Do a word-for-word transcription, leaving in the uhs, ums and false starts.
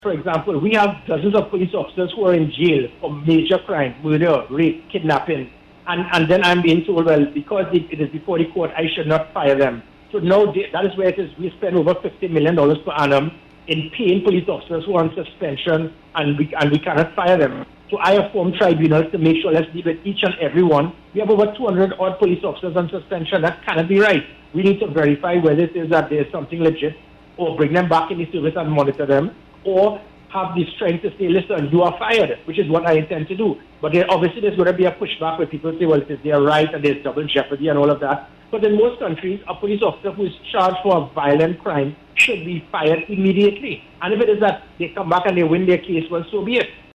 For example, we have dozens of police officers who are in jail for major crime, murder, rape, kidnapping. And, and then I'm being told, well, because it is before the court, I should not fire them. So now that is where it is. We spend over fifty million dollars per annum in paying police officers who are on suspension, and we, and we cannot fire them. So I have formed tribunals to make sure, let's deal with each and every one. We have over two hundred odd police officers on suspension. That cannot be right. We need to verify whether it is that there is something legit, or bring them back in the service and monitor them, or have the strength to say, listen, you are fired, which is what I intend to do. But then obviously there's going to be a pushback where people say, well, it is their right and there's double jeopardy and all of that. But in most countries, a police officer who is charged for a violent crime should be fired immediately. And if it is that they come back and they win their case, well, so be it.